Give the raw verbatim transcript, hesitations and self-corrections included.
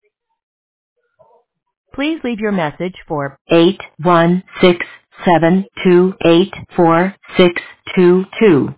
Please leave your message for eight one six seven two eight four six two two.